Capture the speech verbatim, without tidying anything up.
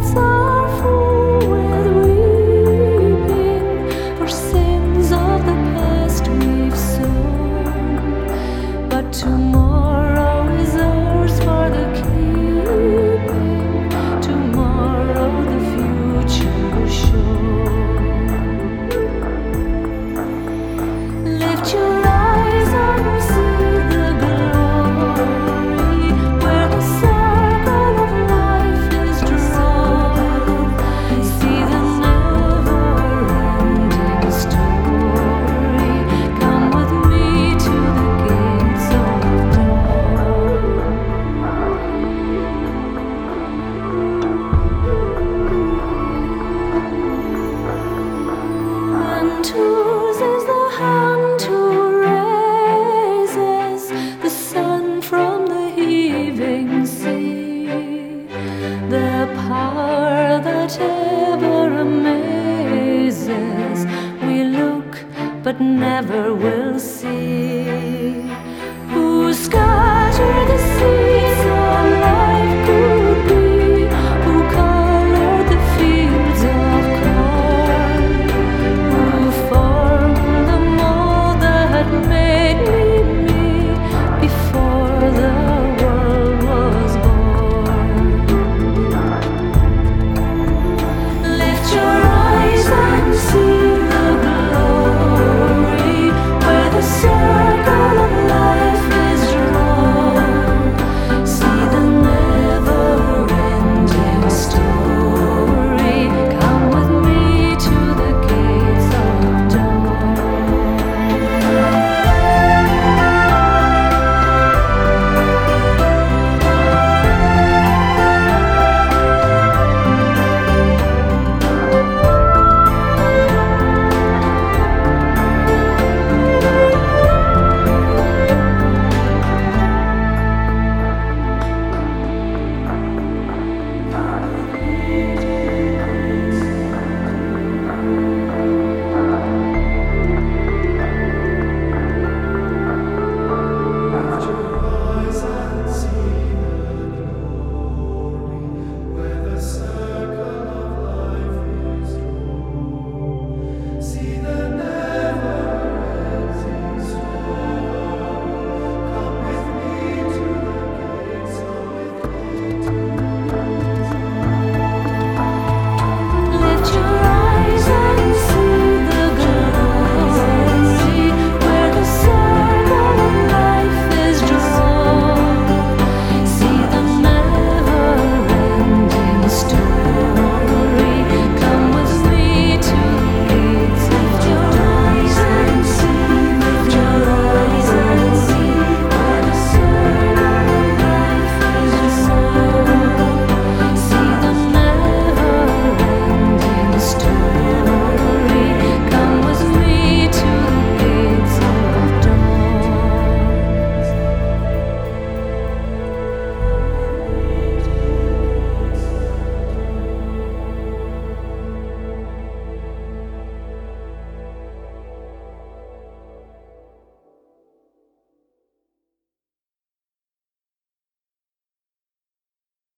are full with weeping for sins of the past we've sown, but tomorrow is ours for the keeping. Tomorrow the future shows. Lift your eyes and see the glory where the circle of life is drawn. See the never-ending story. Come with me to the gates of dawn. And whose is the hand who raises the sun from the heaving sea? The power that ever amazes, we look but never will see. Who scattered the seeds of life could be? Who colored the fields of corn? Who formed the mold that made me me before the world was born? Lift your eyes and see the glory where the circle of life is drawn. See the never-ending story. Come with me to the gates of dawn. Lift your eyes and see the glory where the circle of life is drawn. See the never-ending story.